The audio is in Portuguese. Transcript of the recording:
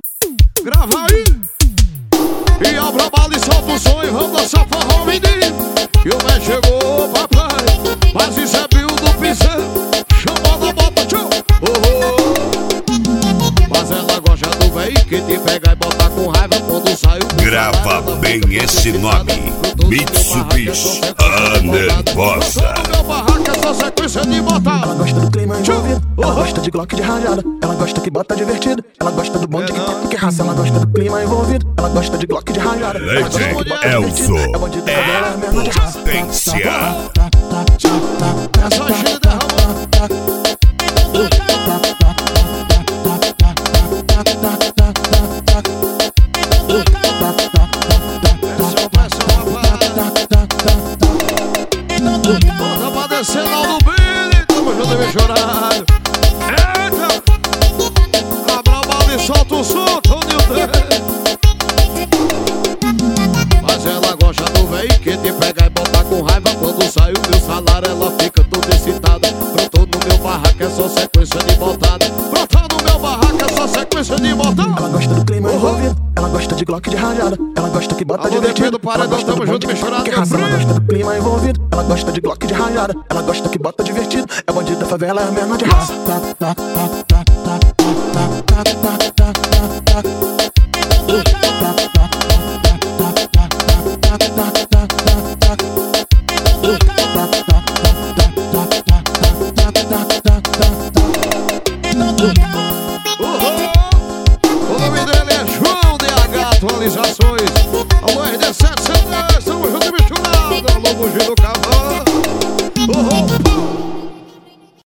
Grava aí. E abre a bala e solta o som e vamos dançar forró, menino. E o véi chegou, papai, mas isso é Bill do piseiro. Chamou na bota, tchau. Mas ela gosta do véi que te pega e bota com raiva quando sai o... Grava bem esse nome, Mitsubishi, a nervosa. Ela gosta do clima envolvido, ela gosta de Glock de rajada, ela gosta que bota divertido, ela gosta do bonde que toca que raça, ela gosta do clima envolvido, ela gosta de Glock de rajada, ela gosta que bota divertido, é bandido favela, é mesmo de raça. Potência. Essa gira derramou. Bota pra descer lá no Billy, tamo junto, meu chorado. Eita! Abra a bala e solta o som, Tony Uté. Mas ela gosta do véi que te pega e bota com raiva. Quando sai o meu salário ela fica toda excitada. Brotou no meu barraco, é só sequência de botada. Brotou no meu barraco, é só sequência de botada. Ela gosta do clima envolvido, ela gosta de Glock de rajada, ela gosta que bota divertido, ela gosta do bonde que toca que raça, ela gosta do clima envolvido, ela gosta de Glock de rajada, ela gosta que bota divertido, é bandido da favela, é mesmo de raça.